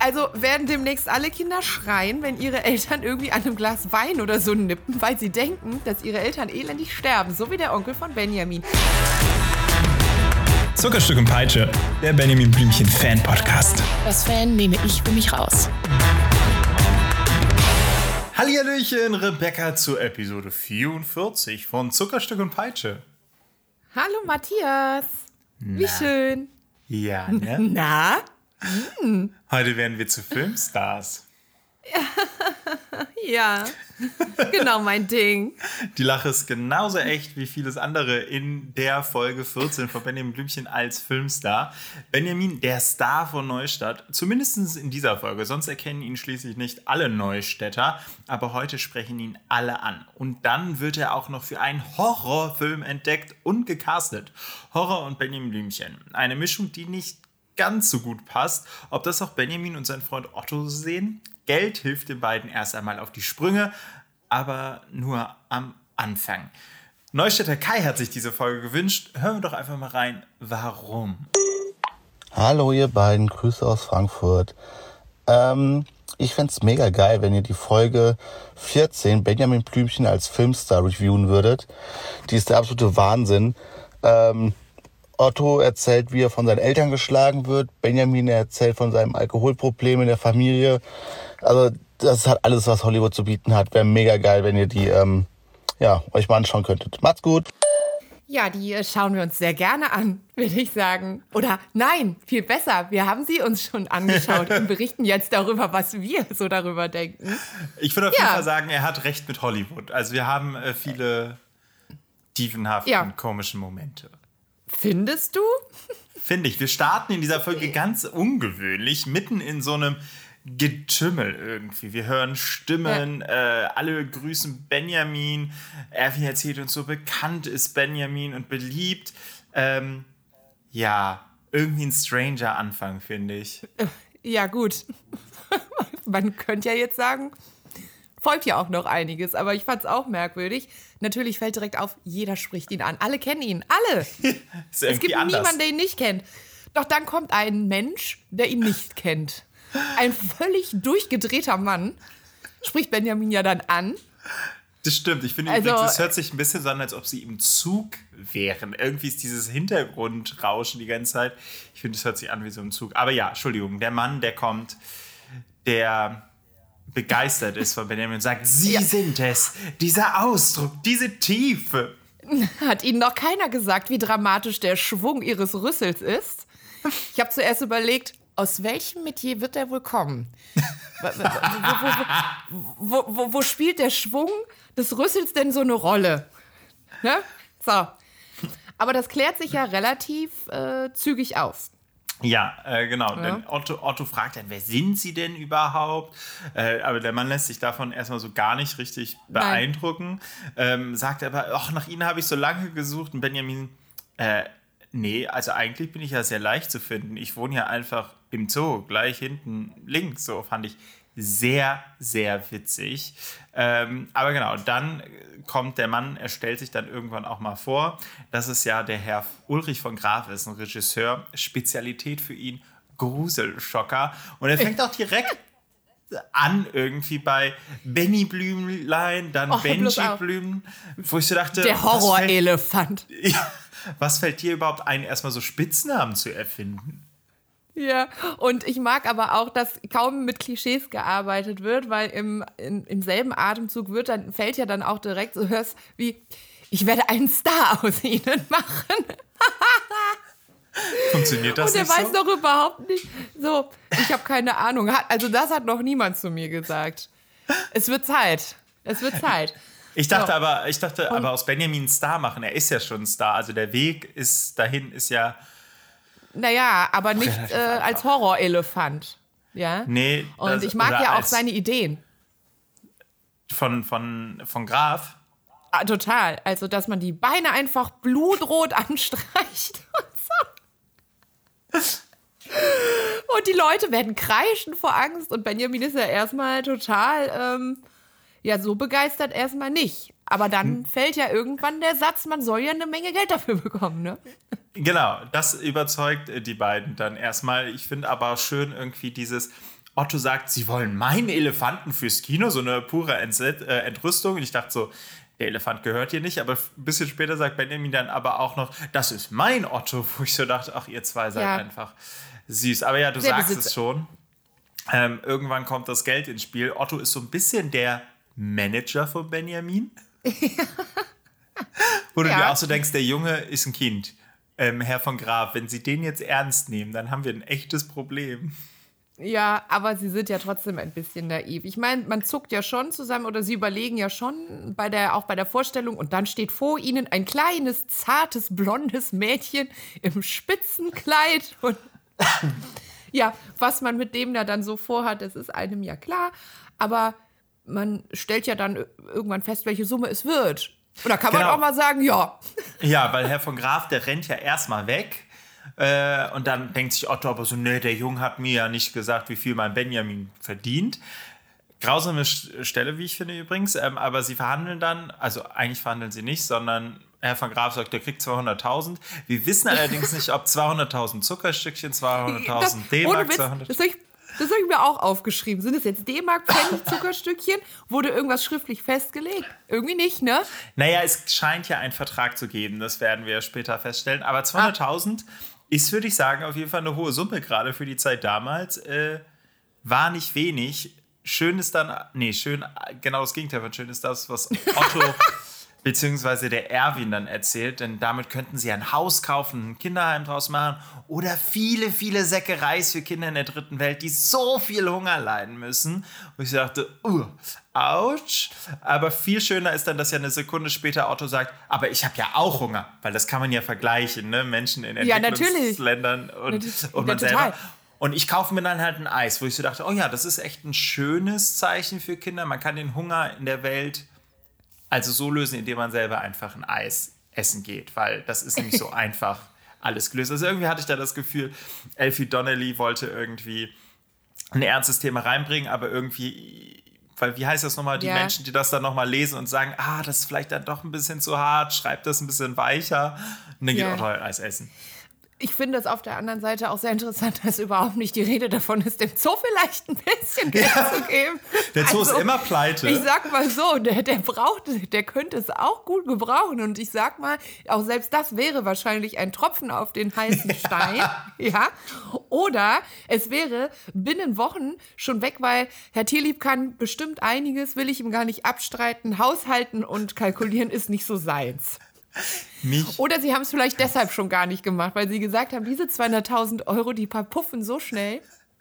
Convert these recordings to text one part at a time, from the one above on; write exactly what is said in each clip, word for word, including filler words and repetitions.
Also werden demnächst alle Kinder schreien, wenn ihre Eltern irgendwie an einem Glas Wein oder so nippen, weil sie denken, dass ihre Eltern elendig sterben, so wie der Onkel von Benjamin. Zuckerstück und Peitsche, der Benjamin Blümchen Fan-Podcast. Das Fan nehme ich für mich raus. Hallihallöchen, Rebecca zur Episode vierundvierzig von Zuckerstück und Peitsche. Hallo Matthias, Na. wie schön. Ja, ne? Na? Hm. Heute werden wir zu Filmstars. Ja, genau mein Ding. Die Lache ist genauso echt wie vieles andere in der Folge vierzehn von Benjamin Blümchen als Filmstar. Benjamin, der Star von Neustadt, zumindest in dieser Folge. Sonst erkennen ihn schließlich nicht alle Neustädter. Aber heute sprechen ihn alle an. Und dann wird er auch noch für einen Horrorfilm entdeckt und gecastet. Horror und Benjamin Blümchen. Eine Mischung, die nicht ganz so gut passt. Ob das auch Benjamin und sein Freund Otto sehen? Geld hilft den beiden erst einmal auf die Sprünge, aber nur am Anfang. Neustädter Kai hat sich diese Folge gewünscht. Hören wir doch einfach mal rein, warum. Hallo ihr beiden, Grüße aus Frankfurt. Ähm, ich fände es mega geil, wenn ihr die Folge vierzehn Benjamin Blümchen als Filmstar reviewen würdet. Die ist der absolute Wahnsinn. Ähm, Otto erzählt, wie er von seinen Eltern geschlagen wird. Benjamin erzählt von seinem Alkoholproblem in der Familie. Also das hat alles, was Hollywood zu bieten hat. Wäre mega geil, wenn ihr die ähm, ja, euch mal anschauen könntet. Macht's gut. Ja, die äh, schauen wir uns sehr gerne an, würde ich sagen. Oder nein, viel besser. Wir haben sie uns schon angeschaut und berichten jetzt darüber, was wir so darüber denken. Ich würde auf jeden Ja. Fall sagen, er hat recht mit Hollywood. Also wir haben äh, viele tiefenhaften, Ja. komischen Momente. Findest du? Finde ich. Wir starten in dieser Folge ganz ungewöhnlich, mitten in so einem Getümmel irgendwie. Wir hören Stimmen, ja. äh, alle grüßen Benjamin. Erwin erzählt uns, so bekannt ist Benjamin und beliebt. Ähm, ja, irgendwie ein stranger Anfang, finde ich. Ja, gut. Man könnte ja jetzt sagen, folgt ja auch noch einiges, aber ich fand es auch merkwürdig. Natürlich fällt direkt auf, jeder spricht ihn an. Alle kennen ihn, alle. Ist Es gibt anders. niemanden, der ihn nicht kennt. Doch dann kommt ein Mensch, der ihn nicht kennt. Ein völlig durchgedrehter Mann spricht Benjamin ja dann an. Das stimmt. Ich finde Also, übrigens, es hört sich ein bisschen so an, als ob sie im Zug wären. Irgendwie ist dieses Hintergrundrauschen die ganze Zeit. Ich finde, es hört sich an wie so ein Zug. Aber ja, Entschuldigung, der Mann, der kommt, der begeistert ist von Benjamin und sagt, Sie Ja. sind es, dieser Ausdruck, diese Tiefe. Hat Ihnen noch keiner gesagt, wie dramatisch der Schwung Ihres Rüssels ist? Ich habe zuerst überlegt, aus welchem Metier wird der wohl kommen? Wo, wo, wo, wo, wo spielt der Schwung des Rüssels denn so eine Rolle? Ne? So. Aber das klärt sich ja relativ äh, zügig auf. Ja, äh, genau. Ja. Denn Otto, Otto fragt dann, wer sind Sie denn überhaupt? Äh, aber der Mann lässt sich davon erstmal so gar nicht richtig beeindrucken. Ähm, sagt aber, ach, nach Ihnen habe ich so lange gesucht. Und Benjamin, äh, nee, also eigentlich bin ich ja sehr leicht zu finden. Ich wohne ja einfach im Zoo, gleich hinten links. So fand ich sehr, sehr witzig. Ähm, aber genau, dann kommt der Mann, er stellt sich dann irgendwann auch mal vor. Das ist ja der Herr Ulrich von Graf, ist ein Regisseur. Spezialität für ihn, Gruselschocker. Und er fängt auch direkt an irgendwie bei Benny Blümlein, dann Oh, bloß Benji auf. Blüm, wo ich so dachte, Der was fällt, Horrorelefant. ja, was fällt dir überhaupt ein, erstmal so Spitznamen zu erfinden? Ja, und ich mag aber auch, dass kaum mit Klischees gearbeitet wird, weil im, in, im selben Atemzug wird dann, fällt ja dann auch direkt so hörst wie, ich werde einen Star aus Ihnen machen. Funktioniert das Und er nicht weiß so? doch überhaupt nicht, so, ich habe keine Ahnung. Hat- Also das hat noch niemand zu mir gesagt. Es wird Zeit. Es wird Zeit. Ich dachte So. aber, ich dachte aber aus Benjamin einen Star machen. Er ist ja schon ein Star. Also der Weg ist dahin ist ja. Naja, aber nicht Relativ äh, als einfach. Horrorelefant. Ja. Nee, Und das- ich mag oder ja auch als- seine Ideen. Von, von, von Graf. Ah, total. Also, dass man die Beine einfach blutrot anstreicht und so. Und die Leute werden kreischen vor Angst. Und Benjamin ist ja erstmal total, ähm, ja, so begeistert erstmal nicht. Aber dann Hm. fällt ja irgendwann der Satz, man soll ja eine Menge Geld dafür bekommen, ne? Genau, das überzeugt äh, die beiden dann erstmal. Ich finde aber schön irgendwie dieses, Otto sagt, sie wollen meinen Elefanten fürs Kino, so eine pure Entset- äh, Entrüstung. Und ich dachte so, der Elefant gehört hier nicht. Aber ein bisschen später sagt Benjamin dann aber auch noch, das ist mein Otto. Wo ich so dachte, ach, ihr zwei seid Ja. einfach süß. Aber ja, du Der sagst Besitzer. es schon. Ähm, irgendwann kommt das Geld ins Spiel. Otto ist so ein bisschen der Manager von Benjamin. Wo du Ja. dir auch so denkst, der Junge ist ein Kind. Ähm, Herr von Graf, wenn Sie den jetzt ernst nehmen, dann haben wir ein echtes Problem. Ja, aber sie sind ja trotzdem ein bisschen naiv. Ich meine, man zuckt ja schon zusammen oder sie überlegen ja schon bei der, auch bei der Vorstellung und dann steht vor ihnen ein kleines, zartes, blondes Mädchen im Spitzenkleid und ja, was man mit dem da dann so vorhat, das ist einem ja klar, aber man stellt ja dann irgendwann fest, welche Summe es wird. Und da kann Genau. man auch mal sagen, ja. Ja, weil Herr von Graf, der rennt ja erstmal weg. Äh, und dann denkt sich Otto aber so, nee, der Junge hat mir ja nicht gesagt, wie viel mein Benjamin verdient. Grausame Sch- Stelle, wie ich finde übrigens. Ähm, aber sie verhandeln dann, also eigentlich verhandeln sie nicht, sondern Herr von Graf sagt, der kriegt zweihunderttausend. Wir wissen allerdings nicht, ob zweihunderttausend Zuckerstückchen, zweihunderttausend ohne D-Mark, Witz, zweihundert... das habe ich, das hab ich mir auch aufgeschrieben. Sind es jetzt D-Mark, Pfennig, Zuckerstückchen? Wurde irgendwas schriftlich festgelegt? Irgendwie nicht, ne? Naja, es scheint ja einen Vertrag zu geben, das werden wir später feststellen. Aber zweihunderttausend ist, würde ich sagen, auf jeden Fall eine hohe Summe, gerade für die Zeit damals. Äh, war nicht wenig. Schön ist dann, nee, schön, genau das Gegenteil von schön ist das, was Otto beziehungsweise der Erwin dann erzählt, denn damit könnten sie ein Haus kaufen, ein Kinderheim draus machen oder viele, viele Säcke Reis für Kinder in der dritten Welt, die so viel Hunger leiden müssen. Und ich dachte, uh, ouch. Aber viel schöner ist dann, dass ja eine Sekunde später Otto sagt, aber ich habe ja auch Hunger, weil das kann man ja vergleichen, ne? Menschen in Ja, natürlich. Entwicklungsländern und, Natürlich. und man Ja, total. selber. Und ich kaufe mir dann halt ein Eis, wo ich so dachte, oh ja, das ist echt ein schönes Zeichen für Kinder. Man kann den Hunger in der Welt also so lösen, indem man selber einfach ein Eis essen geht, weil das ist nämlich so einfach alles gelöst. Also irgendwie hatte ich da das Gefühl, Elfie Donnelly wollte irgendwie ein ernstes Thema reinbringen, aber irgendwie, weil wie heißt das nochmal, die Ja. Menschen, die das dann nochmal lesen und sagen, ah, das ist vielleicht dann doch ein bisschen zu hart, schreibt das ein bisschen weicher und dann Ja. geht Otto halt Eis essen. Ich finde es auf der anderen Seite auch sehr interessant, dass überhaupt nicht die Rede davon ist, dem Zoo vielleicht ein bisschen Geld zu geben. Der Zoo Also, ist immer pleite. Ich sag mal so, der, der braucht, der könnte es auch gut gebrauchen. Und ich sag mal, auch selbst das wäre wahrscheinlich ein Tropfen auf den heißen Stein. Ja. Oder es wäre binnen Wochen schon weg, weil Herr Tierlieb kann bestimmt einiges, will ich ihm gar nicht abstreiten. Haushalten und kalkulieren ist nicht so seins. Mich Oder sie haben es vielleicht deshalb schon gar nicht gemacht, weil sie gesagt haben, diese zweihunderttausend Euro, die puffen so schnell.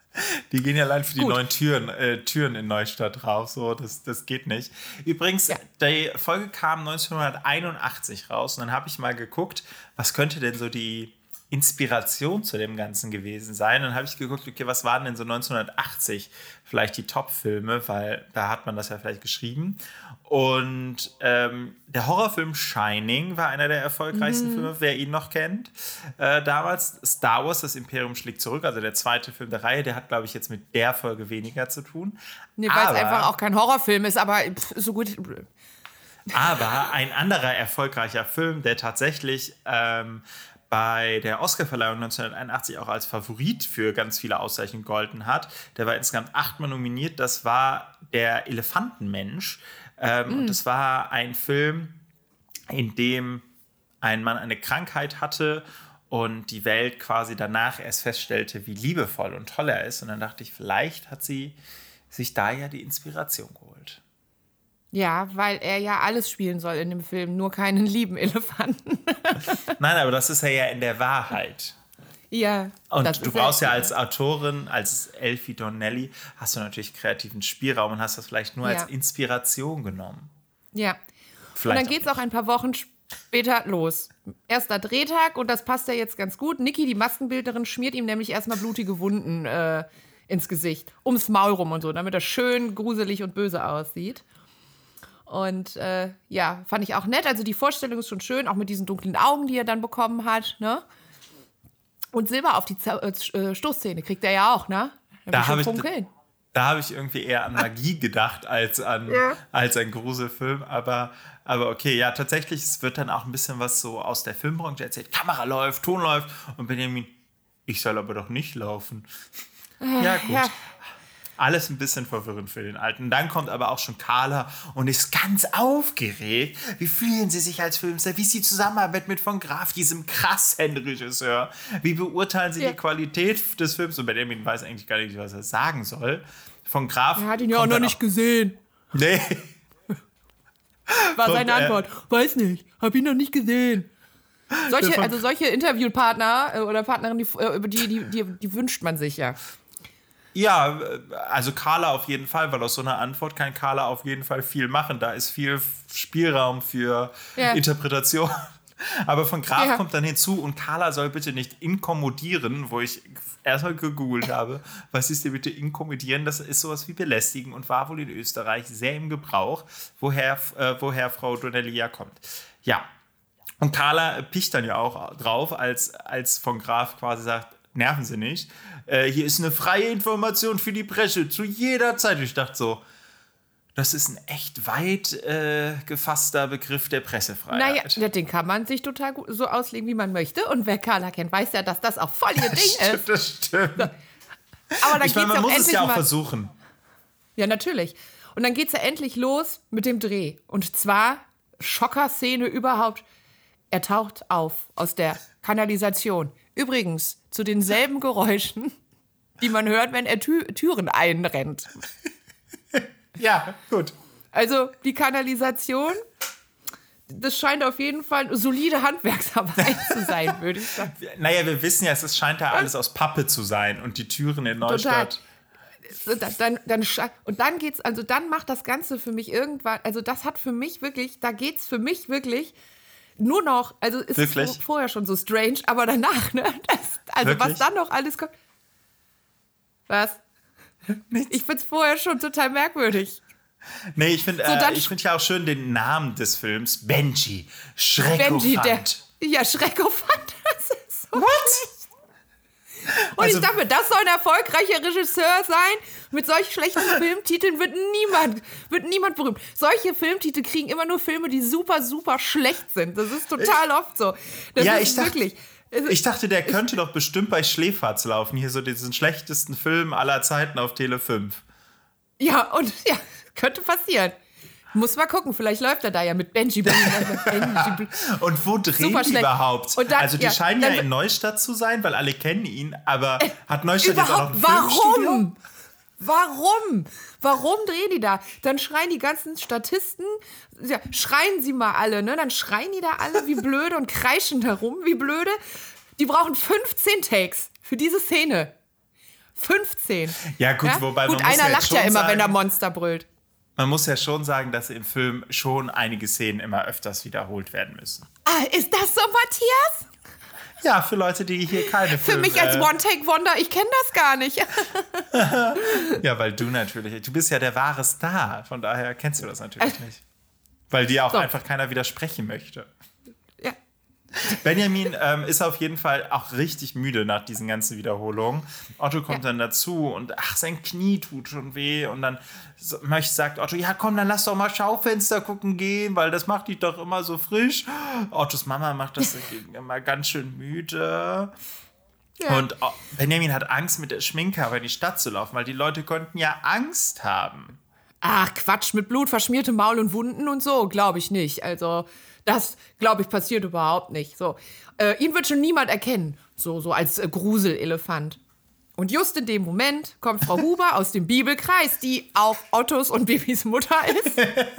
Die gehen ja allein für die Gut. neuen Türen, äh, Türen in Neustadt drauf. So, das, das geht nicht. Übrigens, Ja. die Folge kam neunzehnhunderteinundachtzig raus und dann habe ich mal geguckt, was könnte denn so die Inspiration zu dem Ganzen gewesen sein. Dann habe ich geguckt, okay, was waren denn so neunzehnhundertachtzig vielleicht die Top-Filme, weil da hat man das ja vielleicht geschrieben. Und ähm, der Horrorfilm Shining war einer der erfolgreichsten Mhm. Filme, wer ihn noch kennt. Äh, damals Star Wars, das Imperium schlägt zurück, also der zweite Film der Reihe, der hat, glaube ich, jetzt mit der Folge weniger zu tun. Nee, weil es Aber- einfach auch kein Horrorfilm ist, aber pff, so gut. Aber ein anderer erfolgreicher Film, der tatsächlich ähm, bei der Oscarverleihung neunzehnhunderteinundachtzig auch als Favorit für ganz viele Auszeichnungen gegolten hat, der war insgesamt achtmal nominiert, das war Der Elefantenmensch. Ähm, Und das war ein Film, in dem ein Mann eine Krankheit hatte und die Welt quasi danach erst feststellte, wie liebevoll und toll er ist. Und dann dachte ich, vielleicht hat sie sich da ja die Inspiration geholt. Ja, weil er ja alles spielen soll in dem Film, nur keinen lieben Elefanten. Nein, aber das ist er ja in der Wahrheit. Ja. Und das du ist brauchst ja als Autorin, als Elfie Donnelly, hast du natürlich kreativen Spielraum und hast das vielleicht nur Ja. als Inspiration genommen. Ja. Und Vielleicht dann geht es auch auch ein paar Wochen später los. Erster Drehtag und das passt ja jetzt ganz gut. Niki, die Maskenbildnerin, schmiert ihm nämlich erstmal blutige Wunden äh, ins Gesicht, ums Maul rum und so, damit er schön gruselig und böse aussieht. Und äh, ja, fand ich auch nett. Also die Vorstellung ist schon schön, auch mit diesen dunklen Augen, die er dann bekommen hat. Ne? Und Silber auf die Z äh, Stoßzähne kriegt er ja auch, ne? Da will hab ich- funkeln. Da habe ich irgendwie eher an Magie gedacht als an, Ja. als ein Gruselfilm. Aber, aber okay, ja, tatsächlich, es wird dann auch ein bisschen was so aus der Filmbranche erzählt. Kamera läuft, Ton läuft und Benjamin, ich soll aber doch nicht laufen. Ja, gut. Ja. Alles ein bisschen verwirrend für den Alten. Dann kommt aber auch schon Carla und ist ganz aufgeregt. Wie fühlen Sie sich als Filmstar? Wie ist die Zusammenarbeit mit von Graaf, diesem krassen Regisseur? Wie beurteilen Sie ja. die Qualität des Films? Und Benjamin weiß eigentlich gar nicht, was er sagen soll. Von Graaf. Er hat ihn ja auch noch nicht gesehen. Nee. War seine Antwort. Äh, Weiß nicht. Hab ihn noch nicht gesehen. Solche, also solche Interviewpartner oder Partnerinnen, die, die, die, die, die wünscht man sich ja. Ja, also Carla auf jeden Fall, weil aus so einer Antwort kann Carla auf jeden Fall viel machen. Da ist viel Spielraum für ja. Interpretation. Aber von Graf ja. kommt dann hinzu, und Carla soll bitte nicht inkommodieren, wo ich erstmal gegoogelt habe. Was ist denn bitte inkommodieren? Das ist sowas wie belästigen und war wohl in Österreich sehr im Gebrauch, woher, äh, woher Frau Donnelly ja kommt. Ja, und Carla picht dann ja auch drauf, als, als von Graf quasi sagt, nerven Sie nicht. Äh, hier ist eine freie Information für die Presse zu jeder Zeit. Ich dachte so, das ist ein echt weit äh, gefasster Begriff der Pressefreiheit. Naja, den kann man sich total gut so auslegen, wie man möchte. Und wer Carla kennt, weiß ja, dass das auch voll ihr Ding stimmt, ist. Das stimmt. So. Aber dann ich meine, man auch muss es ja auch mal versuchen. Ja, natürlich. Und dann geht es ja endlich los mit dem Dreh. Und zwar, Schockerszene überhaupt. Er taucht auf aus der Kanalisation. Übrigens zu denselben Geräuschen, die man hört, wenn er Tü- Türen einrennt. Ja, gut. Also die Kanalisation, das scheint auf jeden Fall eine solide Handwerksarbeit zu sein, würde ich sagen. Naja, wir wissen ja, es scheint ja alles aus Pappe zu sein und die Türen in Neustadt. Total. Dann, dann, und dann geht's, also dann macht das Ganze für mich irgendwann, also das hat für mich wirklich, da geht's für mich wirklich nur noch, also ist wirklich? Es vorher schon so strange, aber danach, ne? Das, also wirklich? Was dann noch alles kommt. Was? Nichts. Ich find's vorher schon total merkwürdig. Nee, ich finde so, äh, find ja auch schön den Namen des Films. Benji. Schreckofant. Benji, der, ja, Schreckofant. Das ist so What? schlecht. Und also, ich dachte mir, das soll ein erfolgreicher Regisseur sein. Mit solch schlechten Filmtiteln wird niemand, wird niemand berühmt. Solche Filmtitel kriegen immer nur Filme, die super, super schlecht sind. Das ist total ich, oft so. Das ja, ist ich dachte, wirklich. Ich dachte, der könnte doch bestimmt bei Schläferz laufen. Hier so diesen schlechtesten Film aller Zeiten auf Tele fünf. Ja, und ja, könnte passieren. Muss mal gucken, vielleicht läuft er da ja mit Benji. Benji. Und wo drehen Super die schlecht. überhaupt? Dann, also die ja, scheinen ja dann, in Neustadt zu sein, weil alle kennen ihn, aber äh, hat Neustadt jetzt auch noch ein warum? Filmstudio? Warum? Warum drehen die da? Dann schreien die ganzen Statisten, ja, schreien sie mal alle, ne? Dann schreien die da alle wie blöde und kreischen da rum wie blöde. Die brauchen fünfzehn Takes für diese Szene. fünfzehn. Ja gut, ja? wobei gut, man muss einer ja lacht ja immer, sagen, wenn der Monster brüllt. Man muss ja schon sagen, dass im Film schon einige Szenen immer öfters wiederholt werden müssen. Ah, ist das so, Matthias? Ja, für Leute, die hier keine Für Filme... mich als äh, One-Take-Wonder, ich kenne das gar nicht. Ja, weil du natürlich... Du bist ja der wahre Star, von daher kennst du das natürlich nicht. Weil dir auch so. einfach keiner widersprechen möchte. Ja. Benjamin ähm, ist auf jeden Fall auch richtig müde nach diesen ganzen Wiederholungen. Otto kommt ja. dann dazu und ach, sein Knie tut schon weh. Und dann so, möchte, sagt Otto, ja komm, dann lass doch mal Schaufenster gucken gehen, weil das macht dich doch immer so frisch. Ottos Mama macht das immer ganz schön müde. Ja. Und Benjamin hat Angst, mit der Schminke aber in die Stadt zu laufen, weil die Leute konnten ja Angst haben. Ach, Quatsch, mit Blut, verschmierte Maul und Wunden und so, glaube ich nicht. Also... Das, glaube ich, passiert überhaupt nicht. So, äh, ihn wird schon niemand erkennen, so, so als äh, Gruselelefant. Und just in dem Moment kommt Frau Huber aus dem Bibelkreis, die auch Ottos und Bibis Mutter ist.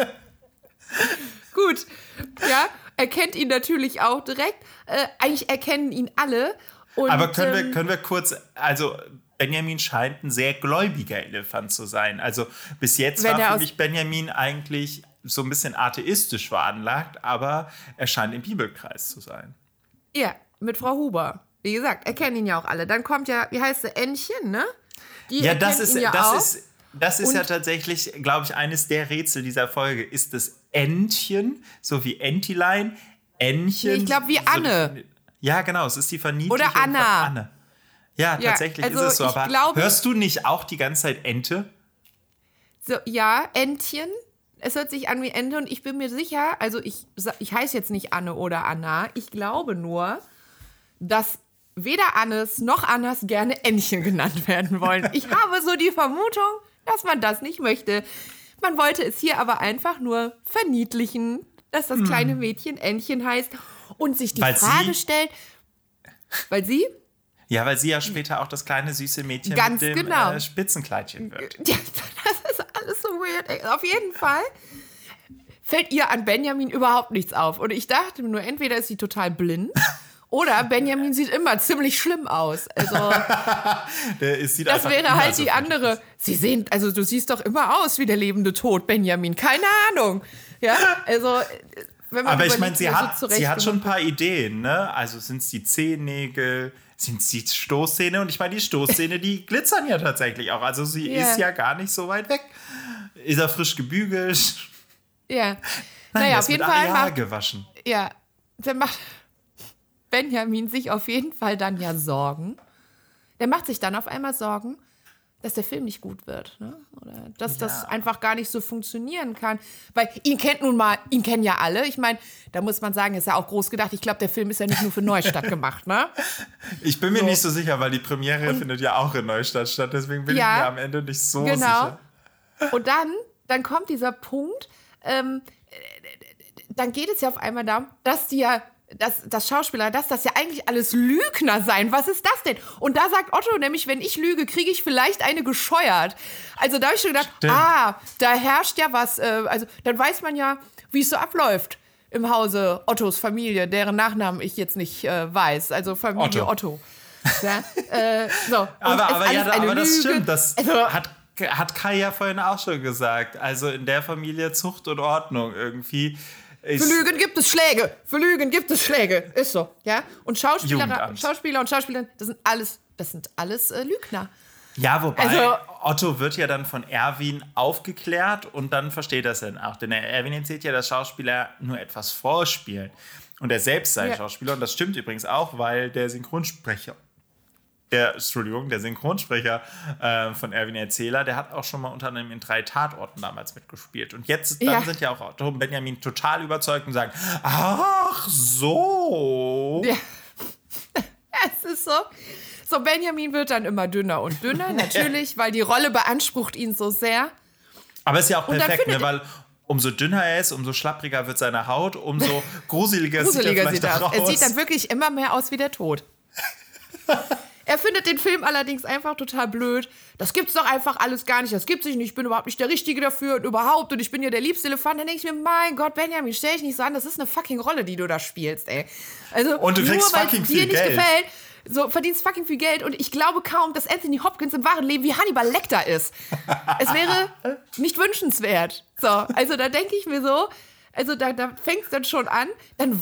Gut, ja, erkennt ihn natürlich auch direkt. Äh, eigentlich erkennen ihn alle. Und, Aber können, ähm, wir, können wir kurz, also Benjamin scheint ein sehr gläubiger Elefant zu sein. Also bis jetzt war für mich Benjamin eigentlich so ein bisschen atheistisch veranlagt, aber er scheint im Bibelkreis zu sein. Ja, mit Frau Huber. Wie gesagt, erkennen ihn ja auch alle. Dann kommt ja, wie heißt sie, Entchen, ne? Die ja, das ist, ja das auch. ist, das ist ja tatsächlich, glaube ich, eines der Rätsel dieser Folge. Ist das Entchen, so wie Entilein, Entchen? Nee, ich glaube, wie Anne. So, ja, genau, es ist die Verniedlichung Oder Anna. von Anne. Ja, tatsächlich ja, also ist es so. Aber glaube, hörst du nicht auch die ganze Zeit Ente? So, ja, Entchen. Es hört sich an wie Ente und ich bin mir sicher, also ich, ich heiße jetzt nicht Anne oder Anna, ich glaube nur, dass weder Annes noch Annas gerne Ännchen genannt werden wollen. Ich habe so die Vermutung, dass man das nicht möchte. Man wollte es hier aber einfach nur verniedlichen, dass das kleine Mädchen Ännchen heißt und sich die Weil Frage sie- stellt, weil sie, Ja, weil sie ja später auch das kleine süße Mädchen Ganz mit dem genau. äh, Spitzenkleidchen wird. ja, das ist alles so weird. Ey. Auf jeden Fall fällt ihr an Benjamin überhaupt nichts auf. Und ich dachte mir nur, entweder ist sie total blind oder Benjamin sieht immer ziemlich schlimm aus. Also Der ist, sieht das einfach wäre immer halt so die friedlich andere. aus. Sie sehen, also du siehst doch immer aus wie der lebende Tod, Benjamin. Keine Ahnung. Ja, also wenn man Aber ich überlegt, meine, sie, wie er hat, so sie hat schon ein zurechtgemacht paar Ideen, ne? Also sind es die Zehennägel, sind es die Stoßzähne? Und ich meine, die Stoßzähne, die glitzern ja tatsächlich auch. Also sie Ja. ist ja gar nicht so weit weg. Ist er frisch gebügelt? wird. Ja. Nein, naja, der auf ist jeden mit Fall Areal macht, gewaschen. ja, dann macht Benjamin sich auf jeden Fall dann ja Sorgen. Der macht sich dann auf einmal Sorgen, dass der Film nicht gut wird. Ne? Oder dass das einfach gar nicht so funktionieren kann. Weil ihn kennt nun mal, ihn kennen ja alle. Ich meine, da muss man sagen, ist ja auch groß gedacht. Ich glaube, der Film ist ja nicht nur für Neustadt gemacht, ne? Ich bin mir So. nicht so sicher, weil die Premiere findet ja auch in Neustadt statt. Deswegen bin Ja, ich mir am Ende nicht so Genau. sicher. Und dann, dann kommt dieser Punkt, ähm, dann geht es ja auf einmal darum, dass die ja, dass das Schauspieler, dass das ja eigentlich alles Lügner seien. Was ist das denn? Und da sagt Otto nämlich, wenn ich lüge, kriege ich vielleicht eine gescheuert. Also da habe ich schon gedacht, Stimmt. ah, da herrscht ja was, äh, also dann weiß man ja, wie es so abläuft im Hause Ottos Familie, deren Nachnamen ich jetzt nicht äh, weiß, also Familie Otto. Otto. Ja, äh, so. Und Aber, ist aber, alles ja, eine aber das Lüge. stimmt. Das Also, hat, hat Kai ja vorhin auch schon gesagt. Also in der Familie Zucht und Ordnung irgendwie. Ist, Für Lügen gibt es Schläge. Für Lügen gibt es Schläge. Ist so, ja? Und Schauspieler, Jugendamt. Schauspieler und Schauspielerinnen, das sind alles, das sind alles äh, Lügner. Ja, wobei Also- Otto wird ja dann von Erwin aufgeklärt und dann versteht er es dann auch. Denn der Erwin erzählt ja, dass Schauspieler nur etwas vorspielen. Und er selbst sei Ja. Schauspieler. Und das stimmt übrigens auch, weil der Synchronsprecher, der, Entschuldigung, der Synchronsprecher äh, von Erwin Erzähler, der hat auch schon mal unter anderem in drei Tatorten damals mitgespielt. Und jetzt dann Ja. sind ja auch Otto und Benjamin total überzeugt und sagen, ach so. Ja. Es ist so. So, Benjamin wird dann immer dünner und dünner, natürlich, weil die Rolle beansprucht ihn so sehr. Aber ist ja auch Und dann perfekt, ne? findet- Weil umso dünner er ist, umso schlappriger wird seine Haut, umso gruseliger, Gruseliger sieht sieht er er vielleicht aus. auch Er aus. sieht dann wirklich immer mehr aus wie der Tod. Er findet den Film allerdings einfach total blöd. Das gibt's doch einfach alles gar nicht. Das gibt's nicht. Ich bin überhaupt nicht der Richtige dafür und überhaupt. Und ich bin ja der liebste Elefant. Dann denke ich mir, mein Gott, Benjamin, stell dich nicht so an. Das ist eine fucking Rolle, die du da spielst, ey. Also, Und du kriegst nur weil fucking es dir viel nicht Geld. gefällt, so verdienst fucking viel Geld. Und ich glaube kaum, dass Anthony Hopkins im wahren Leben wie Hannibal Lecter ist. Es wäre nicht wünschenswert. So, also da denke ich mir so, also da, da fängt es dann schon an. Dann...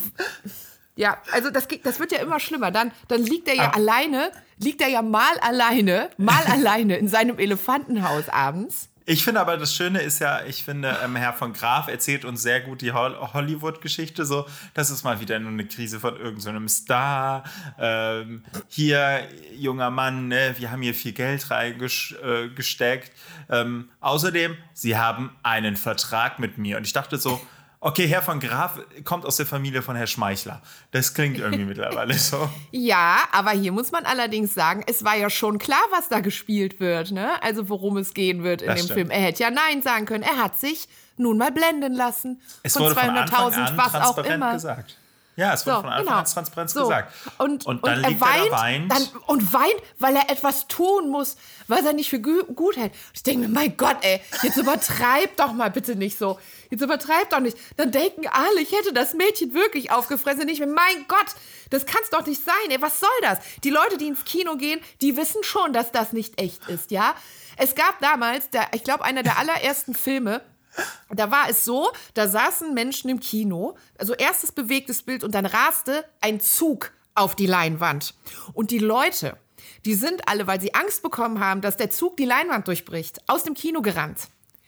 Ja, also das, geht- das wird ja immer schlimmer. Dann, dann liegt er ja Ah. alleine, liegt er ja mal alleine, mal alleine in seinem Elefantenhaus abends. Ich finde aber, das Schöne ist ja, ich finde, ähm, Herr von Graf erzählt uns sehr gut die Hol- Hollywood-Geschichte. So, das ist mal wieder nur eine Krise von irgendeinem Star. Ähm, hier, junger Mann, ne, wir haben hier viel Geld reingesteckt. Ähm, außerdem, Sie haben einen Vertrag mit mir. Und ich dachte so, okay, Herr von Graf kommt aus der Familie von Herr Schmeichler. Das klingt irgendwie mittlerweile so. Ja, aber hier muss man allerdings sagen, es war ja schon klar, was da gespielt wird, ne? Also worum es gehen wird in Das dem stimmt. Film. Er hätte ja Nein sagen können. Er hat sich nun mal blenden lassen. Es von wurde von Anfang zweihunderttausend, an was auch transparent immer. gesagt. Ja, es wurde So, von Anfang genau. an transparent So. gesagt. Und, und und dann er liegt weint, er da weint. Dann, und weint, weil er etwas tun muss, was er nicht für gü- gut hält. Ich denke mir, mein Gott, ey, jetzt übertreib doch mal bitte nicht so. Jetzt übertreib doch nicht. Dann denken alle, ich hätte das Mädchen wirklich aufgefressen. Und ich mir, mein Gott, das kann's doch nicht sein. Ey, was soll das? Die Leute, die ins Kino gehen, die wissen schon, dass das nicht echt ist, ja? Es gab damals, der, ich glaube, einer der allerersten Filme, da war es so, da saßen Menschen im Kino, also erstes bewegtes Bild und dann raste ein Zug auf die Leinwand. Und die Leute, die sind alle, weil sie Angst bekommen haben, dass der Zug die Leinwand durchbricht, aus dem Kino gerannt.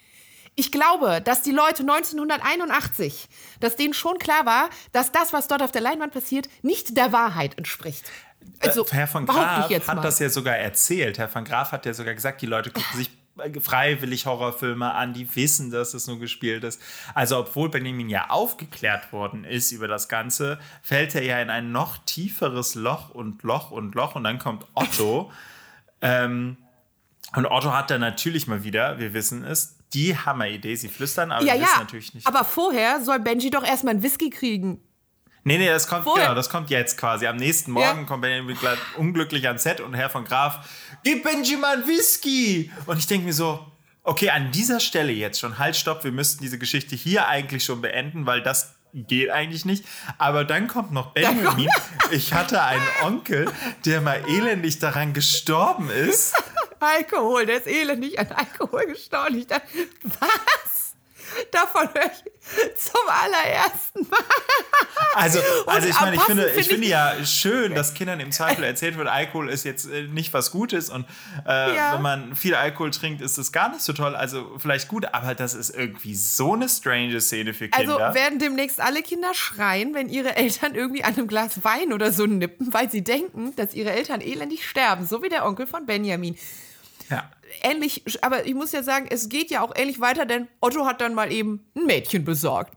Ich glaube, dass die Leute neunzehnhunderteinundachtzig, dass denen schon klar war, dass das, was dort auf der Leinwand passiert, nicht der Wahrheit entspricht. Also, Herr von behaupte Graf ich jetzt hat mal. das ja sogar erzählt. Herr von Graf hat ja sogar gesagt, die Leute gucken sich freiwillig Horrorfilme an, die wissen, dass es nur gespielt ist. Also obwohl Benjamin ja aufgeklärt worden ist über das Ganze, fällt er ja in ein noch tieferes Loch und Loch und Loch und dann kommt Otto. ähm, und Otto hat dann natürlich mal wieder, wir wissen es, die Hammeridee, sie flüstern, aber ja, wir wissen ja, natürlich nicht. Aber vorher soll Benji doch erstmal einen Whisky kriegen. Nee, nee, das kommt, Vorher. genau, das kommt jetzt quasi. Am nächsten Morgen Ja. kommt Benjamin unglücklich ans Set und Herr von Graf, gib Benji mal einen Whisky! Und ich denke mir so, okay, an dieser Stelle jetzt schon, halt, stopp, wir müssten diese Geschichte hier eigentlich schon beenden, weil das geht eigentlich nicht. Aber dann kommt noch Benjamin. Ich hatte einen Onkel, der mal elendig daran gestorben ist. Alkohol, der ist elendig an Alkohol gestorben. Ich dachte, was? Davon höre ich zum allerersten Mal. Also, also ich meine, ich finde, passend ich finde finde ja schön, dass Kindern im Zweifel erzählt wird, Alkohol ist jetzt äh, nicht was Gutes und äh, Ja. wenn man viel Alkohol trinkt, ist das gar nicht so toll. Also vielleicht gut, aber das ist irgendwie so eine strange Szene für Also Kinder. werden demnächst alle Kinder schreien, wenn ihre Eltern irgendwie an einem Glas Wein oder so nippen, weil sie denken, dass ihre Eltern elendig sterben. So wie der Onkel von Benjamin. ja. Ähnlich, aber ich muss ja sagen, es geht ja auch ähnlich weiter, denn Otto hat dann mal eben ein Mädchen besorgt.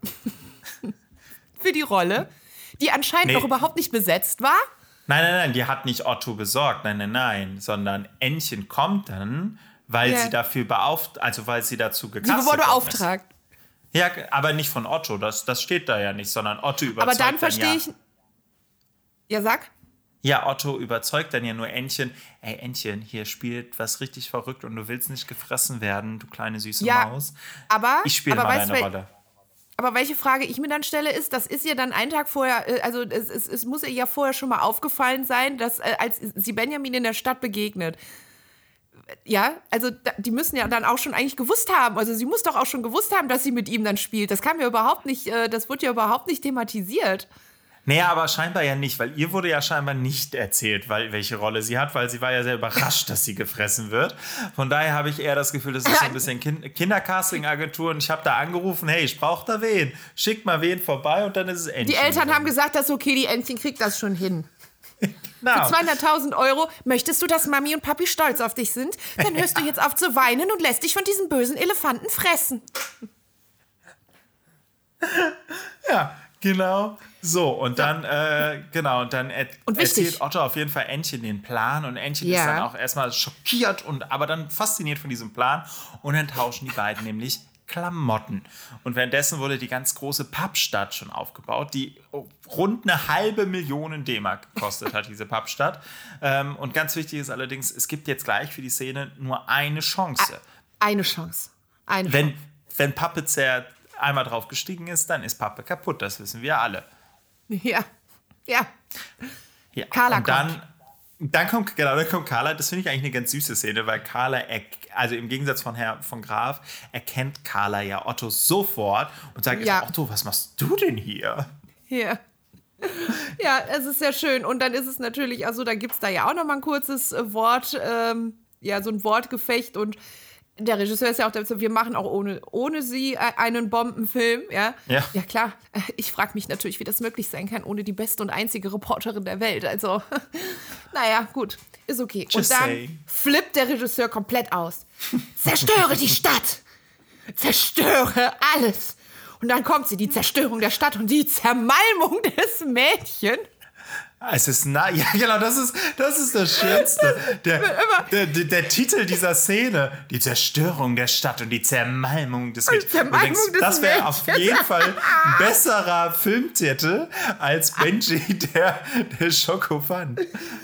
Für die Rolle, die anscheinend Nee. noch überhaupt nicht besetzt war. Nein, nein, nein, die hat nicht Otto besorgt, nein, nein, nein, sondern Entchen kommt dann, weil Ja. sie dafür beauftragt, also weil sie dazu Sie gecastet wurde worden ist. beauftragt. Ja, aber nicht von Otto, das, das steht da ja nicht, sondern Otto überzeugt Aber dann verstehe ja. ich. Ja, sag. Ja, Otto überzeugt dann ja nur Entchen. Ey, Entchen, hier spielt was richtig verrückt und du willst nicht gefressen werden, du kleine süße Ja, Maus. aber. Ich spiele aber mal weißt deine du, Rolle. Aber welche Frage ich mir dann stelle, ist, das ist ihr dann einen Tag vorher, äh, also es, es, es muss ihr ja vorher schon mal aufgefallen sein, dass äh, als sie Benjamin in der Stadt begegnet, ja, also da, die müssen ja dann auch schon eigentlich gewusst haben, also sie muss doch auch schon gewusst haben, dass sie mit ihm dann spielt. Das kam ja überhaupt nicht, äh, das wird ja überhaupt nicht thematisiert. Naja, aber scheinbar ja nicht, weil ihr wurde ja scheinbar nicht erzählt, weil, welche Rolle sie hat, weil sie war ja sehr überrascht, dass sie gefressen wird. Von daher habe ich eher das Gefühl, das ist so ein bisschen kind Kindercasting-Agentur und ich habe da angerufen, hey, ich brauche da wen, schickt mal wen vorbei und dann ist es Entchen. Die Eltern haben gesagt, das ist okay, die Entchen kriegt das schon hin. Genau. zweihunderttausend Euro, möchtest du, dass Mami und Papi stolz auf dich sind? Dann hörst du jetzt auf zu weinen und lässt dich von diesem bösen Elefanten fressen. Ja, genau. So, und dann, äh, genau, und dann er Und wichtig. erzählt Otto auf jeden Fall Entchen den Plan und Entchen Ja. ist dann auch erstmal schockiert und aber dann fasziniert von diesem Plan und dann tauschen die beiden nämlich Klamotten. Und währenddessen wurde die ganz große Pappstadt schon aufgebaut, die rund eine halbe Million D-Mark gekostet hat, diese Pappstadt. Ähm, und ganz wichtig ist allerdings, es gibt jetzt gleich für die Szene nur eine Chance. Eine Chance. Eine Wenn, wenn Pappe zer einmal drauf gestiegen ist, dann ist Pappe kaputt, das wissen wir alle. Ja, ja. Ja. Carla und dann, dann kommt, genau, dann kommt Carla, das finde ich eigentlich eine ganz süße Szene, weil Carla, er, also im Gegensatz von Herr von Graf, erkennt Carla ja Otto sofort und sagt, Ja. erstmal, Otto, was machst du denn hier? Ja. Ja, es ist sehr schön. Und dann ist es natürlich, also da gibt es da ja auch noch mal ein kurzes äh, Wort, ähm, ja, so ein Wortgefecht. Und der Regisseur ist ja auch dazu, wir machen auch ohne, ohne sie äh, einen Bombenfilm, ja. Ja. Ja, klar. Ich frage mich natürlich, wie das möglich sein kann, ohne die beste und einzige Reporterin der Welt. Also, naja, gut, ist okay. Just und dann saying. flippt der Regisseur komplett aus. Zerstöre die Stadt! Zerstöre alles! Und dann kommt sie, die Zerstörung der Stadt und die Zermalmung des Mädchens. Es ist, na, ja, genau, das ist, das ist das Schönste. Der, der, der, der Titel dieser Szene, die Zerstörung der Stadt und die Zermalmung des Mädchens. Zermalmung Du denkst, des das wäre auf Mädchens. jeden Fall ein besserer Filmtitel als Benji, der, der Schokofant.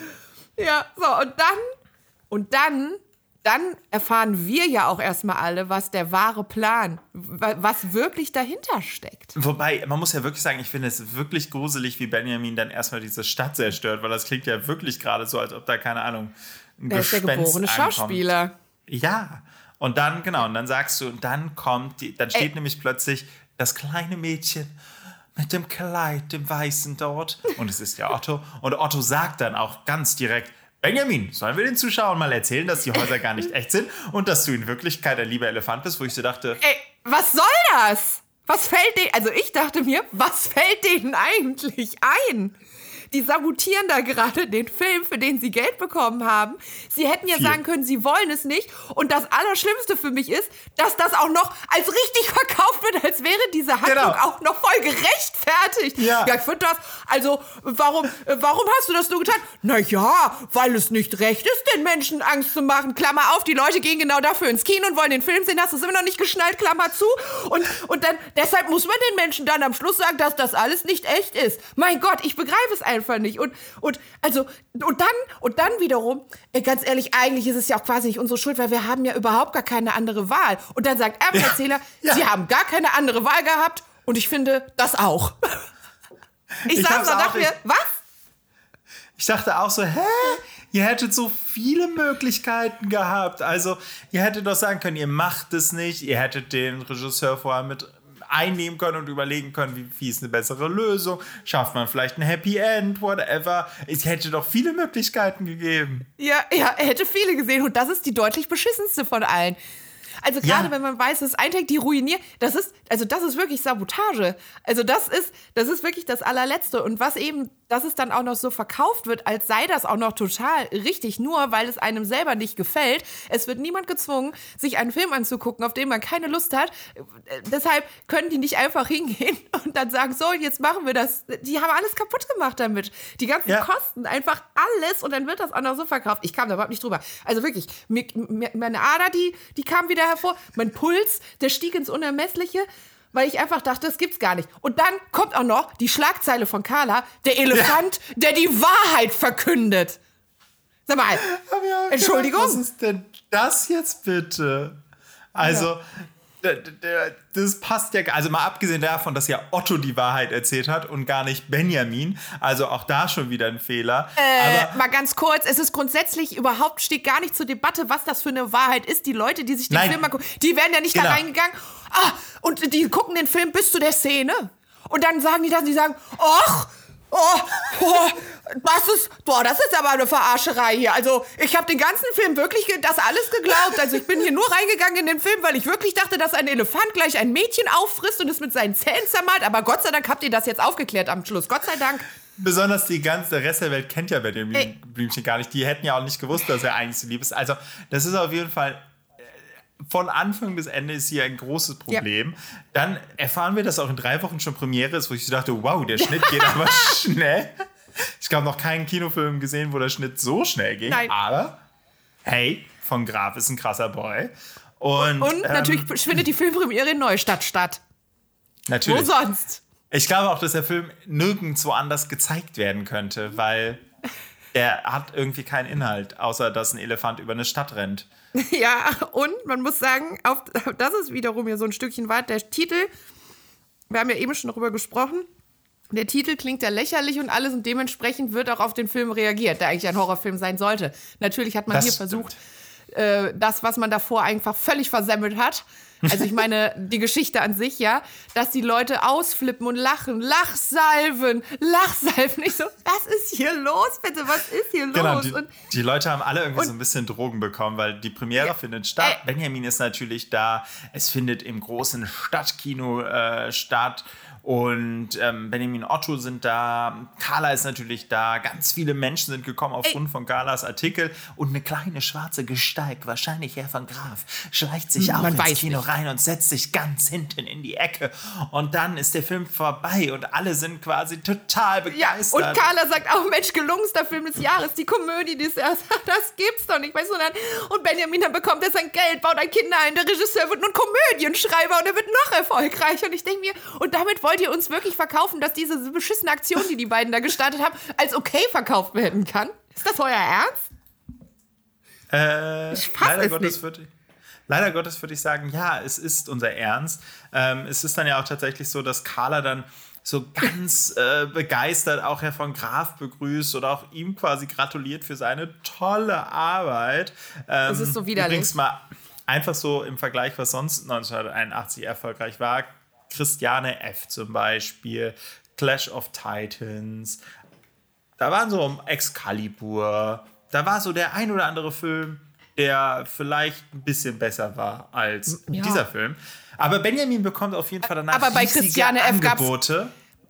Ja, so, und dann, und dann, dann erfahren wir ja auch erstmal alle, was der wahre Plan, wa- was wirklich dahinter steckt. Wobei, man muss ja wirklich sagen, ich finde es wirklich gruselig, wie Benjamin dann erstmal diese Stadt zerstört, weil das klingt ja wirklich gerade so, als ob da, keine Ahnung, ein Der ist der Gespenst geborene ankommt. Schauspieler. Ja, und dann, genau, und dann sagst du, und dann kommt, die, dann steht Ey. nämlich plötzlich das kleine Mädchen mit dem Kleid, dem Weißen dort, und es ist ja Otto, und Otto sagt dann auch ganz direkt, Benjamin, sollen wir den Zuschauern mal erzählen, dass die Häuser gar nicht echt sind und dass du in Wirklichkeit ein lieber Elefant bist, wo ich so dachte, Ey, was soll das? Was fällt denen, also ich dachte mir, was fällt denen eigentlich ein? die sabotieren da gerade den Film, für den sie Geld bekommen haben. Sie hätten ja Viel. sagen können, sie wollen es nicht. Und das Allerschlimmste für mich ist, dass das auch noch als richtig verkauft wird, als wäre diese Handlung Genau. auch noch voll gerechtfertigt. Ja. ja ich finde das, also warum, äh, warum hast du das so getan? Naja, weil es nicht recht ist, den Menschen Angst zu machen. Klammer auf, die Leute gehen genau dafür ins Kino und wollen den Film sehen, hast du es immer noch nicht geschnallt, Klammer zu. Und, und dann, deshalb muss man den Menschen dann am Schluss sagen, dass das alles nicht echt ist. Mein Gott, ich begreife es einfach nicht. Und, und, also, und dann, und dann wiederum, äh, ganz ehrlich, eigentlich ist es ja auch quasi nicht unsere Schuld, weil wir haben ja überhaupt gar keine andere Wahl. Und dann sagt Erbenerzähler, ja, ja. sie haben gar keine andere Wahl gehabt und ich finde, das auch. Ich, ich saß da und dachte mir, was? Ich dachte auch so, hä? Ihr hättet so viele Möglichkeiten gehabt. Also, ihr hättet doch sagen können, ihr macht es nicht. Ihr hättet den Regisseur vorher mit einnehmen können und überlegen können, wie, wie ist eine bessere Lösung. Schafft man vielleicht ein Happy End, whatever. Es hätte doch viele Möglichkeiten gegeben. Ja, ja, er hätte viele gesehen und das ist die deutlich beschissenste von allen. Also gerade Ja. wenn man weiß, dass Eintag die ruiniert, das ist, also das ist wirklich Sabotage. Also das ist, das ist wirklich das Allerletzte. Und was eben, dass es dann auch noch so verkauft wird, als sei das auch noch total richtig, nur weil es einem selber nicht gefällt. Es wird niemand gezwungen, sich einen Film anzugucken, auf den man keine Lust hat. Deshalb können die nicht einfach hingehen und dann sagen, so, jetzt machen wir das. Die haben alles kaputt gemacht damit. Die ganzen Ja. Kosten, einfach alles. Und dann wird das auch noch so verkauft. Ich kam da überhaupt nicht drüber. Also wirklich, mir, mir, meine Ader, die, die kam wieder hervor. Mein Puls, der stieg ins Unermessliche, weil ich einfach dachte, das gibt's gar nicht. Und dann kommt auch noch die Schlagzeile von Carla, der Elefant, ja. der die Wahrheit verkündet. Sag mal, Entschuldigung? Gedacht, was ist denn das jetzt bitte? Also, ja. d- d- das passt ja, also mal abgesehen davon, dass ja Otto die Wahrheit erzählt hat und gar nicht Benjamin, also auch da schon wieder ein Fehler. Äh, Aber mal ganz kurz, es ist grundsätzlich überhaupt, steht gar nicht zur Debatte, was das für eine Wahrheit ist. Die Leute, die sich den Nein. Film mal gucken, die werden ja nicht Genau. da reingegangen, ah, und die gucken den Film bis zu der Szene. Und dann sagen die das, die sagen, ach, oh, oh, das ist, boah, das ist aber eine Verarscherei hier. Also, ich habe den ganzen Film wirklich ge- das alles geglaubt. Also, ich bin hier nur reingegangen in den Film, weil ich wirklich dachte, dass ein Elefant gleich ein Mädchen auffrisst und es mit seinen Zähnen zermalt. Aber Gott sei Dank habt ihr das jetzt aufgeklärt am Schluss. Gott sei Dank. besonders die ganze, der Rest der Welt kennt ja Benjamin Ey. Blümchen gar nicht. Die hätten ja auch nicht gewusst, dass er eigentlich so lieb ist. Also, das ist auf jeden Fall von Anfang bis Ende ist hier ein großes Problem. Ja. Dann erfahren wir, dass auch in drei Wochen schon Premiere ist, wo ich dachte, wow, der Schnitt geht aber schnell. Ich habe noch keinen Kinofilm gesehen, wo der Schnitt so schnell ging. Nein. Aber, hey, von Graf ist ein krasser Boy. Und, Und ähm, natürlich findet die Filmpremiere in Neustadt statt. Natürlich. Wo sonst? Ich glaube auch, dass der Film nirgendwo anders gezeigt werden könnte, weil er hat irgendwie keinen Inhalt, außer dass ein Elefant über eine Stadt rennt. Ja, und man muss sagen, auf, das ist wiederum hier so ein Stückchen weit. Der Titel, wir haben ja eben schon darüber gesprochen, der Titel klingt ja lächerlich und alles und dementsprechend wird auch auf den Film reagiert, der eigentlich ein Horrorfilm sein sollte. Natürlich hat man Das hier stimmt. versucht, äh, das, was man davor einfach völlig versemmelt hat. Also ich meine, die Geschichte an sich, ja, dass die Leute ausflippen und lachen, Lachsalven, Lachsalven. Ich so, was ist hier los, bitte, was ist hier los? Genau, die, und, die Leute haben alle irgendwie und- so ein bisschen Drogen bekommen, weil die Premiere Ja, findet statt. äh. Benjamin ist natürlich da. Es findet im großen Stadtkino äh, statt. Und ähm, Benjamin und Otto sind da. Carla ist natürlich da. Ganz viele Menschen sind gekommen aufgrund von Carlas Artikel. Und eine kleine schwarze Gestalt, wahrscheinlich Herr von Graf, schleicht sich auch Man ins weiß Kino nicht. rein und setzt sich ganz hinten in die Ecke. Und dann ist der Film vorbei und alle sind quasi total ja, begeistert. und Carla sagt auch, Mensch, gelungenster Film des Jahres, die Komödie des Jahres. Das gibt's doch nicht, weißt du? Und, dann, und Benjamin, dann bekommt er sein Geld, baut ein Kinder ein, der Regisseur wird nun Komödienschreiber und er wird noch erfolgreicher. Und ich denke mir, und damit wollt ihr uns wirklich verkaufen, dass diese beschissene Aktion, die die beiden da gestartet haben, als okay verkauft werden kann? Ist das euer Ernst? Äh, Ich fass leider es Gottes nicht. würde ich, leider Gottes würde ich sagen, ja, es ist unser Ernst. Ähm, es ist dann ja auch tatsächlich so, dass Carla dann so ganz äh, begeistert auch Herr von Graf begrüßt oder auch ihm quasi gratuliert für seine tolle Arbeit. Ähm, Das ist so widerlich. Übrigens mal einfach so im Vergleich, was sonst neunzehnhunderteinundachtzig erfolgreich war. Christiane F. zum Beispiel, Clash of Titans. Da waren so Excalibur. Da war so der ein oder andere Film, der vielleicht ein bisschen besser war als Ja. dieser Film. Aber Benjamin bekommt auf jeden Fall danach Aber bei riesige Christiane F. gab's- Angebote.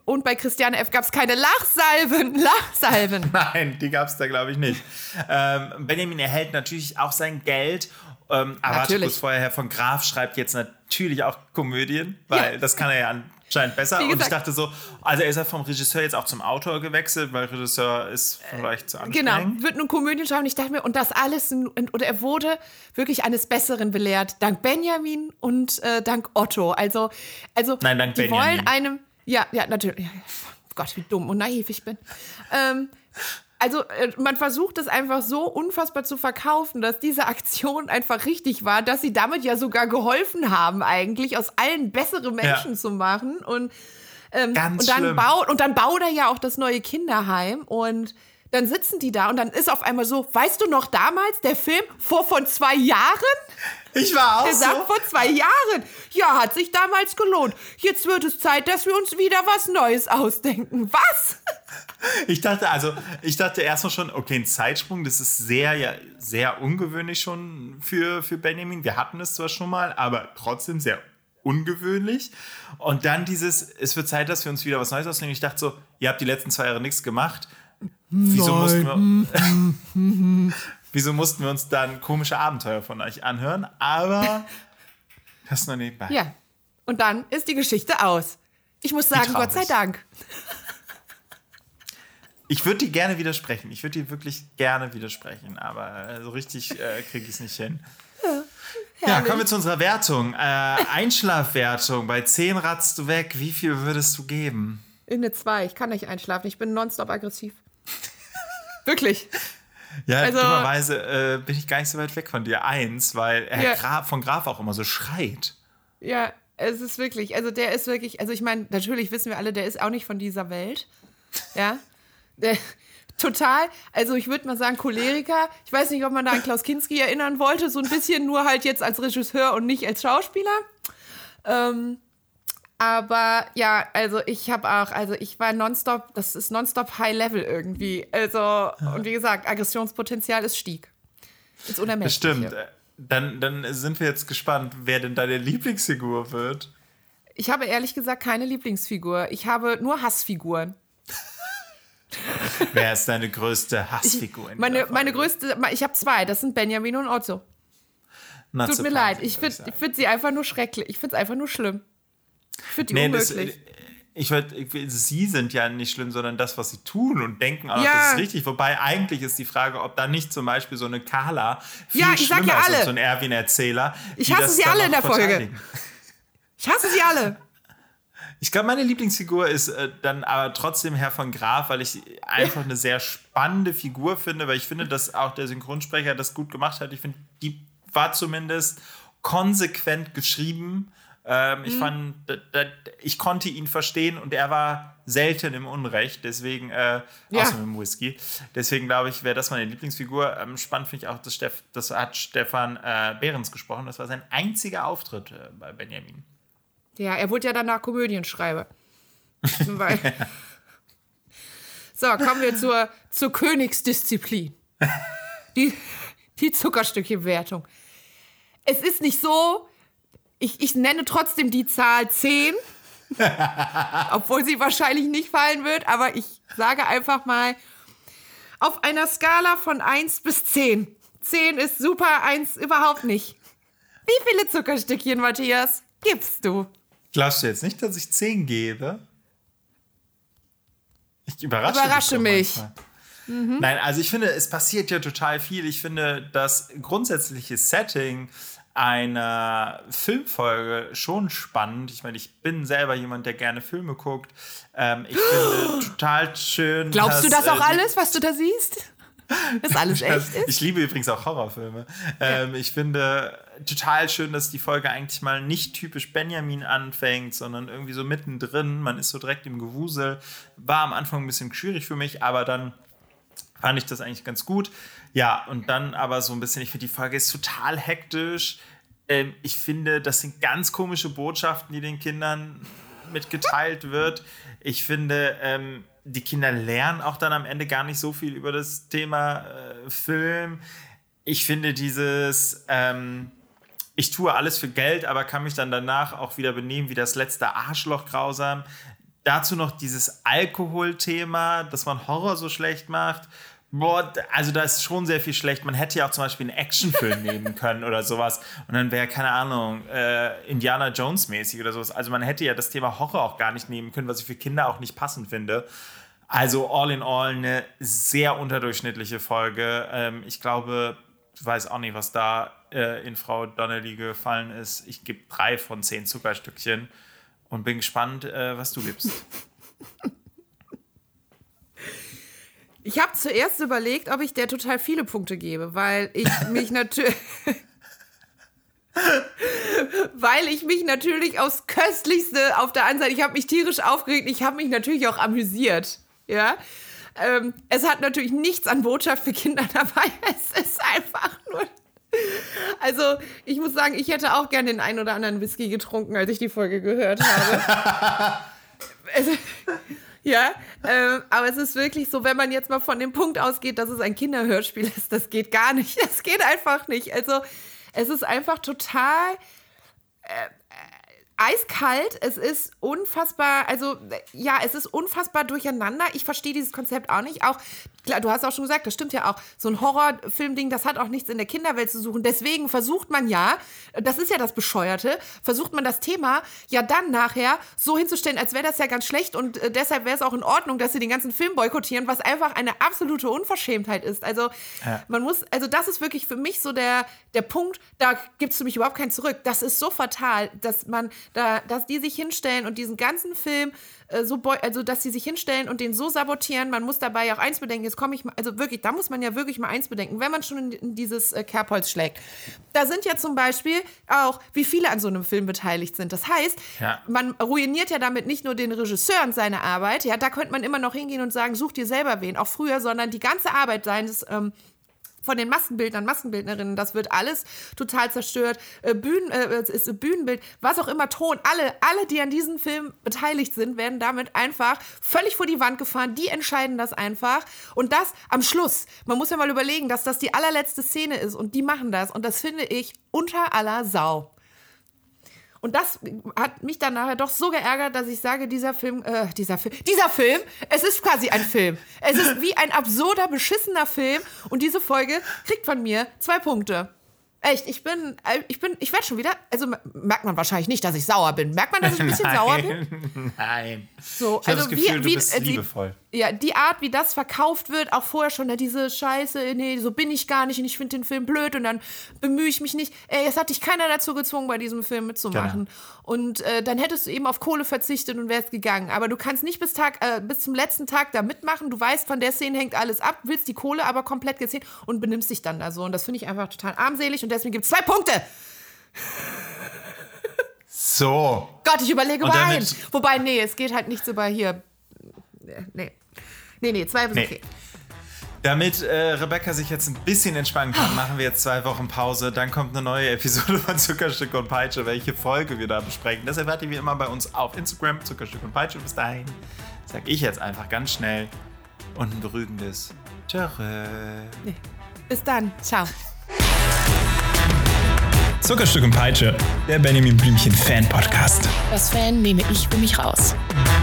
und bei Christiane F. gab es keine Lachsalven. Lachsalven. Nein, die gab es da, glaube ich, nicht. Ähm, Benjamin erhält natürlich auch sein Geld. Ähm, aber warte kurz vorher, Herr von Graf schreibt jetzt natürlich auch Komödien, weil ja. das kann er ja anscheinend besser. Und ich dachte so, also er ist ja vom Regisseur jetzt auch zum Autor gewechselt, weil Regisseur ist vielleicht zu anstrengend. Genau, wird nun Komödien schreiben. Ich dachte mir, und das alles, oder er wurde wirklich eines Besseren belehrt, dank Benjamin und äh, dank Otto. Also, also Nein, dank die Benjamin. wollen einem, ja, ja, natürlich, Gott, wie dumm und naiv ich bin. Ähm, Also man versucht es einfach so unfassbar zu verkaufen, dass diese Aktion einfach richtig war, dass sie damit ja sogar geholfen haben, eigentlich aus allen bessere Menschen ja. zu machen. Und, ähm, Ganz und dann schlimm. baut und dann baut er ja auch das neue Kinderheim und dann sitzen die da und dann ist auf einmal so, weißt du noch damals, der Film vor von zwei Jahren? Ich war auch Der sagt so. vor zwei Jahren. Ja, hat sich damals gelohnt. Jetzt wird es Zeit, dass wir uns wieder was Neues ausdenken. Was? Ich dachte, also, ich dachte erstmal schon, okay, ein Zeitsprung, das ist sehr, ja, sehr ungewöhnlich schon für, für Benjamin. Wir hatten es zwar schon mal, aber trotzdem sehr ungewöhnlich. Und dann dieses, es wird Zeit, dass wir uns wieder was Neues ausdenken. Ich dachte so, ihr habt die letzten zwei Jahre nichts gemacht. Wieso mussten wir, wieso mussten wir uns dann komische Abenteuer von euch anhören? Aber das nur nebenbei. Ja, und dann ist die Geschichte aus. Ich muss sagen, Gott sei Dank. Ich würde dir gerne widersprechen. Ich würde dir wirklich gerne widersprechen. Aber so richtig äh, kriege ich es nicht hin. Ja, ja, kommen wir zu unserer Wertung. Äh, Einschlafwertung. Bei zehn ratzt du weg. Wie viel würdest du geben? In eine zwei. Ich kann nicht einschlafen. Ich bin nonstop aggressiv. Wirklich. Ja, also, dummerweise äh, bin ich gar nicht so weit weg von dir. Eins, weil Herr ja. Graf, von Graf auch immer so schreit. Ja, es ist wirklich, also der ist wirklich, also ich meine, natürlich wissen wir alle, der ist auch nicht von dieser Welt. Ja. Der, total, also ich würde mal sagen, Choleriker. Ich weiß nicht, ob man da an Klaus Kinski erinnern wollte, so ein bisschen nur halt jetzt als Regisseur und nicht als Schauspieler. Ähm, aber ja, also ich habe auch, also ich war nonstop, das ist nonstop High Level irgendwie. Also, ja. Und wie gesagt, Aggressionspotenzial ist stieg. Ist unermesslich. Das stimmt. Dann, dann sind wir jetzt gespannt, wer denn deine Lieblingsfigur wird. Ich habe ehrlich gesagt keine Lieblingsfigur. Ich habe nur Hassfiguren. Wer ist deine größte Hassfigur? Ich, meine, meine größte, ich habe zwei, das sind Benjamin und Otto. Not Tut so mir leid, ich finde find sie einfach nur schrecklich. Ich finde es einfach nur schlimm. Ich finde die nee, unmöglich. Das, ich würd, sie sind ja nicht schlimm, sondern das, was sie tun und denken, auch, ja. das ist richtig. Wobei eigentlich ist die Frage, ob da nicht zum Beispiel so eine Carla viel ja, ich schlimmer sag ja ist alle. als so ein Erwin-Erzähler. Ich hasse sie alle in der Folge. Ich hasse sie alle. Ich glaube, meine Lieblingsfigur ist äh, dann aber trotzdem Herr von Graf, weil ich einfach eine sehr spannende Figur finde, weil ich finde, dass auch der Synchronsprecher das gut gemacht hat. Ich finde, die war zumindest konsequent geschrieben. Ähm, ich mhm. fand, da, da, ich konnte ihn verstehen und er war selten im Unrecht, deswegen, äh, ja. außer mit dem Whisky. Deswegen glaube ich, wäre das meine Lieblingsfigur. Ähm, spannend finde ich auch, dass Steff, das hat Stefan äh, Behrens gesprochen. Das war sein einziger Auftritt äh, bei Benjamin. Ja, er wurde ja danach Komödienschreiber. So, kommen wir zur, zur Königsdisziplin. Die, die Zuckerstückchenwertung. Es ist nicht so, ich, ich nenne trotzdem die Zahl zehn, obwohl sie wahrscheinlich nicht fallen wird, aber ich sage einfach mal, auf einer Skala von eins bis zehn. zehn ist super, eins überhaupt nicht. Wie viele Zuckerstückchen, Matthias, gibst du? Glaubst du jetzt nicht, dass ich zehn gebe? Ich überrasche, überrasche mich. Mhm. Nein, also ich finde, es passiert ja total viel. Ich finde, das grundsätzliche Setting einer Filmfolge schon spannend. Ich meine, ich bin selber jemand, der gerne Filme guckt. Ähm, ich finde total schön. Glaubst dass, du das auch äh, alles, was du da siehst? Dass alles echt ist? Ich liebe übrigens auch Horrorfilme. Ja. Ähm, ich finde total schön, dass die Folge eigentlich mal nicht typisch Benjamin anfängt, sondern irgendwie so mittendrin. Man ist so direkt im Gewusel. War am Anfang ein bisschen schwierig für mich, aber dann fand ich das eigentlich ganz gut. Ja, und dann aber so ein bisschen, ich finde, die Folge ist total hektisch. Ähm, ich finde, das sind ganz komische Botschaften, die den Kindern mitgeteilt wird. Ich finde, ähm, die Kinder lernen auch dann am Ende gar nicht so viel über das Thema äh, Film. Ich finde dieses, ähm, ich tue alles für Geld, aber kann mich dann danach auch wieder benehmen wie das letzte Arschloch grausam. dazu noch dieses Alkoholthema, dass man Horror so schlecht macht. Boah, also da ist schon sehr viel schlecht. Man hätte ja auch zum Beispiel einen Actionfilm nehmen können oder sowas. Und dann wäre, keine Ahnung, äh, Indiana Jones mäßig oder sowas. Also man hätte ja das Thema Horror auch gar nicht nehmen können, was ich für Kinder auch nicht passend finde. Also all in all eine sehr unterdurchschnittliche Folge. Ähm, ich glaube, ich weiß auch nicht, was da äh, in Frau Donnelly gefallen ist. Ich gebe drei von zehn Zuckerstückchen und bin gespannt, äh, was du gibst. Ich habe zuerst überlegt, ob ich der total viele Punkte gebe, weil ich mich natürlich weil ich mich natürlich aufs Köstlichste auf der einen Seite, ich habe mich tierisch aufgeregt, ich habe mich natürlich auch amüsiert, ja. Ähm, es hat natürlich nichts an Botschaft für Kinder dabei, es ist einfach nur, also ich muss sagen, ich hätte auch gerne den einen oder anderen Whisky getrunken, als ich die Folge gehört habe. es, Ja, äh, aber es ist wirklich so, wenn man jetzt mal von dem Punkt ausgeht, dass es ein Kinderhörspiel ist, das geht gar nicht. Das geht einfach nicht. Also es ist einfach total äh, eiskalt. Es ist unfassbar, also ja, es ist unfassbar durcheinander. Ich verstehe dieses Konzept auch nicht. Auch, klar, du hast auch schon gesagt, das stimmt ja auch, so ein Horrorfilm-Ding, das hat auch nichts in der Kinderwelt zu suchen. Deswegen versucht man ja, das ist ja das Bescheuerte, versucht man das Thema ja dann nachher so hinzustellen, als wäre das ja ganz schlecht und äh, deshalb wäre es auch in Ordnung, dass sie den ganzen Film boykottieren, was einfach eine absolute Unverschämtheit ist. Also ja. man muss, also das ist wirklich für mich so der, der Punkt, da gibt es für mich überhaupt kein Zurück. Das ist so fatal, dass man da, dass die sich hinstellen und diesen ganzen Film äh, so, boy- also dass sie sich hinstellen und den so sabotieren. Man muss dabei ja auch eins bedenken, jetzt komme ich mal, also wirklich, da muss man ja wirklich mal eins bedenken, wenn man schon in, in dieses äh, Kerbholz schlägt. Da sind ja zum Beispiel auch, wie viele an so einem Film beteiligt sind. Das heißt, ja. man ruiniert ja damit nicht nur den Regisseur und seine Arbeit, ja, da könnte man immer noch hingehen und sagen, such dir selber wen, auch früher, sondern die ganze Arbeit seines ähm, von den Maskenbildnern, Maskenbildnerinnen, das wird alles total zerstört. Äh, Bühnen, äh, es ist Bühnenbild, was auch immer, Ton, alle, alle, die an diesem Film beteiligt sind, werden damit einfach völlig vor die Wand gefahren. Die entscheiden das einfach. Und das am Schluss. Man muss ja mal überlegen, dass das die allerletzte Szene ist und die machen das. Und das finde ich unter aller Sau. Und das hat mich dann nachher doch so geärgert, dass ich sage, dieser Film, äh, dieser Film, dieser Film, es ist quasi ein Film. Es ist wie ein absurder, beschissener Film. Und diese Folge kriegt von mir zwei Punkte. Echt, ich bin, ich bin, ich werde schon wieder, also merkt man wahrscheinlich nicht, dass ich sauer bin. Merkt man, dass ich ein bisschen Nein. sauer bin? Nein. So, ich habe also das Gefühl, wie, du wie, bist äh, liebevoll. Die, ja, die Art, wie das verkauft wird, auch vorher schon, ja, diese Scheiße, nee, so bin ich gar nicht und ich finde den Film blöd und dann bemühe ich mich nicht. Ey, es hat dich keiner dazu gezwungen, bei diesem Film mitzumachen. Genau. Und äh, dann hättest du eben auf Kohle verzichtet und wärst gegangen. Aber du kannst nicht bis, Tag, äh, bis zum letzten Tag da mitmachen. Du weißt, von der Szene hängt alles ab, willst die Kohle aber komplett gezählt und benimmst dich dann da so. Und das finde ich einfach total armselig und deswegen gibt es zwei Punkte. So. Gott, ich überlege über eins. Wobei, nee, es geht halt nichts über hier. Nee. Nee, nee, zwei ist nee. okay. Damit äh, Rebecca sich jetzt ein bisschen entspannen kann, machen wir jetzt zwei Wochen Pause. Dann kommt eine neue Episode von Zuckerstück und Peitsche, welche Folge wir da besprechen. Das erfahrt ihr wie immer bei uns auf Instagram, Zuckerstück und Peitsche. Bis dahin sag ich jetzt einfach ganz schnell und ein beruhigendes Tschö. Nee. Bis dann. Ciao. Zuckerstück und Peitsche, der Benjamin Blümchen Fan-Podcast. Als Fan nehme ich für mich raus.